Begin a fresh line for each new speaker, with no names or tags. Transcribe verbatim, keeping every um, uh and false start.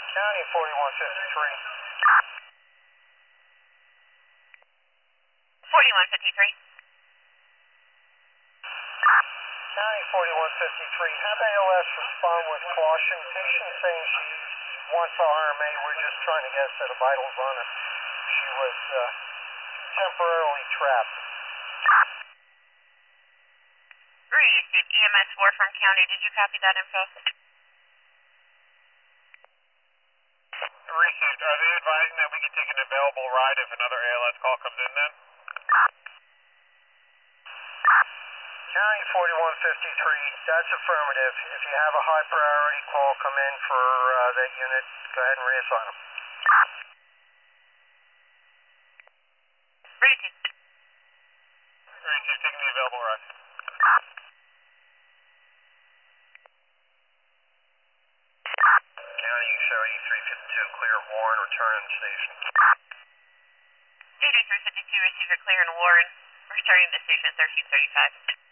County forty-one fifty-three.
forty-one fifty-three.
County forty-one fifty-three. Have A L S respond with caution. Patient saying she wants R M A. We're just trying to get a set of vitals on her. She was uh, temporarily trapped.
Received E M S four from County. Did you copy that info?
Received. Are they advising that we can take an available ride if another A L S call comes in then?
County forty-one fifty-three, that's affirmative. If you have a high priority call come in for uh, that unit, go ahead and reassign them.
Received.
Received. Taking the available ride.
County, you show E three fifty-two, clear of Warren, return to station.
E three fifty-two, receiver clear in Warren. Returning to station thirteen thirty-five.